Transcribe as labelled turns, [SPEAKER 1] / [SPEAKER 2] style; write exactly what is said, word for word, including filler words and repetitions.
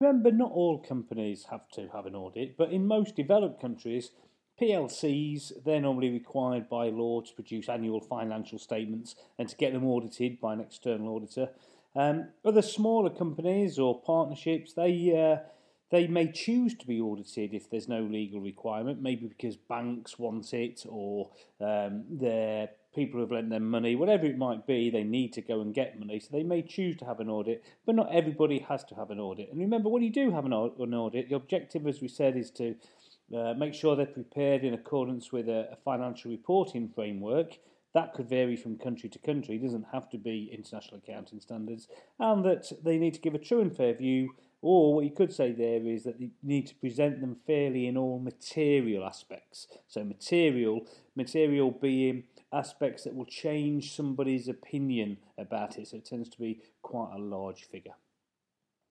[SPEAKER 1] Remember, not all companies have to have an audit, but in most developed countries, P L Cs, they're normally required by law to produce annual financial statements and to get them audited by an external auditor. Um, other smaller companies or partnerships, they uh, they may choose to be audited if there's no legal requirement, maybe because banks want it or um, their people who have lent them money, whatever it might be, they need to go and get money, so they may choose to have an audit, but not everybody has to have an audit. And remember, when you do have an, an audit, the objective, as we said, is to uh, make sure they're prepared in accordance with a, a financial reporting framework. That could vary from country to country, it doesn't have to be international accounting standards, and that they need to give a true and fair view, or what you could say there is that you need to present them fairly in all material aspects. So material, material being aspects that will change somebody's opinion about it, so it tends to be quite a large figure.